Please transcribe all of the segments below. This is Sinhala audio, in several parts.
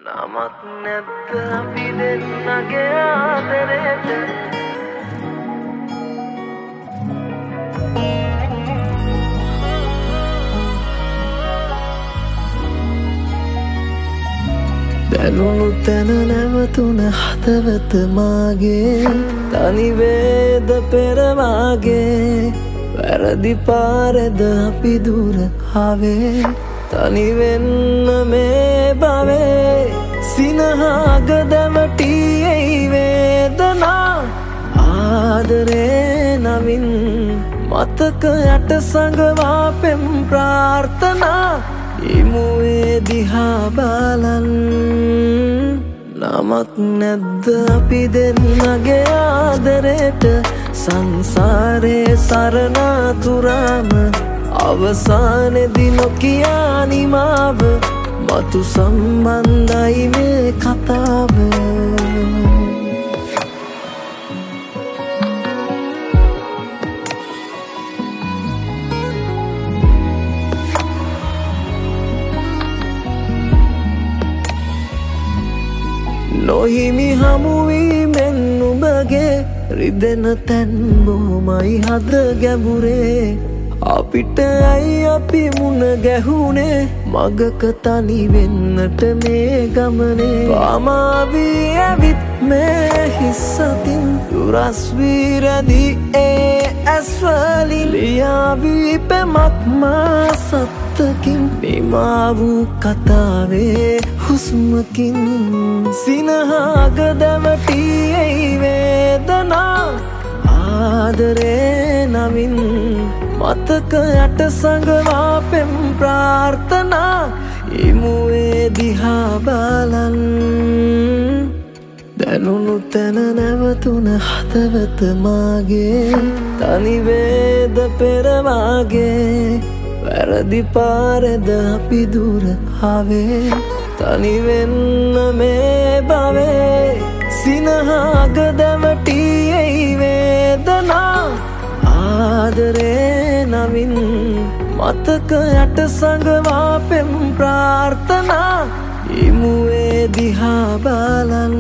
නමක් නැත්ත අපි දෙන්නගේ ආදරේට දැනුණු තැන නැවතුන හදවත මාගේ තනිවේද පෙරවාගේ වැරදි පාරෙද අපි දුර ආවේ තනිවෙන්න මේ බවේ සිනහාග දැමටියෙයි වේදනා ආදරේ නමින් මතක යට සඟවා පෙම් ප්‍රාර්ථනා ඉමුවේ දිහා බලන් නමක් නැද්ද අපි දෙන්නගේ ආදරේට සංසාරේ සරණතුරාම අවසානයේදී නොකියා නිමාව මතු සම්බන්ධයි මේ කතාව නොහිමි හමුවීමෙන් නුඹගේ රිදෙන තැන් බොහොමයි හද ගැඹුරේ අපිට ඇයි අපි මුණ ගැහුනේ මගක තනි වෙන්නට මේ ගමනේ පාමාවී ඇවිත් මේ හිස්සතින් දුරස් වී රැඳී ඒ ඇස්වලින් ලියාවී පෙමක් මා සත්තකින් නිමා වූ කතාවේ හුස්මකින් සිනහාග දැමටියෙයි වේදනා ආදරේ නමින් මතක යට සඟවා පෙම් ප්‍රාර්ථනා ඉමුවේ දිහා බලන් දැනුණු තැන නැවතුන හදවත මාගේ තනිවේද පෙරවාගේ වැරදි පාරෙද අපි දුර ආවේ තනිවෙන්න මේ බවේ සිනහාග දැමටියෙයි වේදනා ආදරේ නමින් මතක යට සඟවා පෙම් ප්‍රාර්ථනා ඉමුවේ දිහා බලන්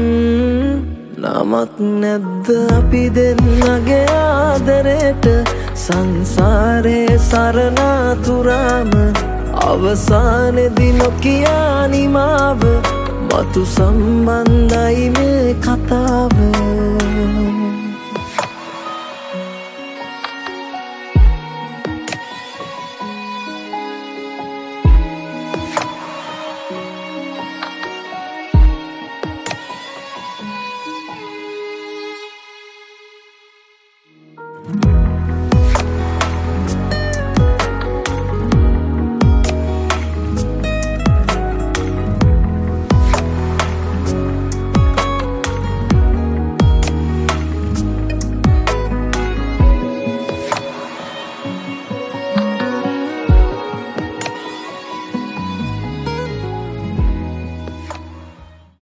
නමක් නැද්ද අපි දෙන්නගේ ආදරේට සංසාරේ සරණතුරාම අවසානයේදී නොකියා නිමාව මතු සම්බන්ධයි මේ කතාව